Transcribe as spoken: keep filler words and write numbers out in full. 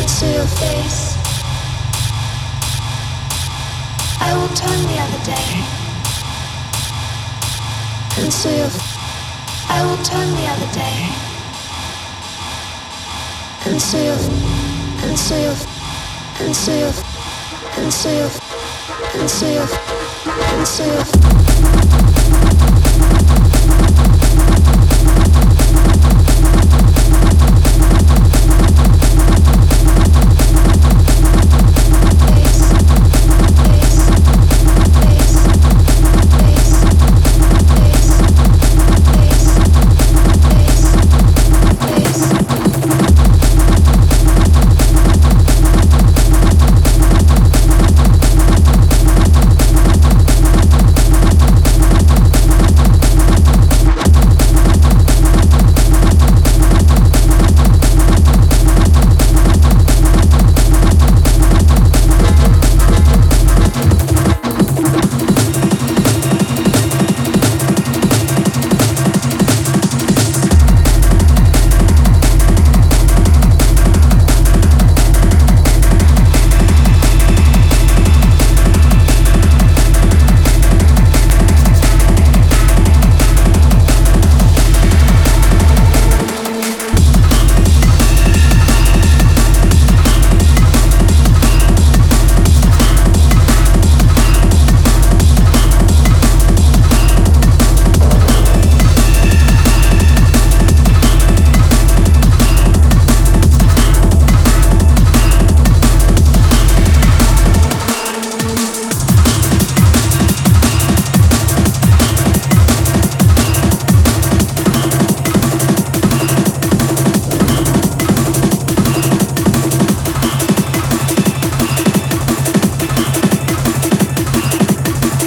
and saw your face. I will turn the other day and saw your. I will turn the other day and saw your. And saw your. And saw your. And saw your. And saw your. And saw your.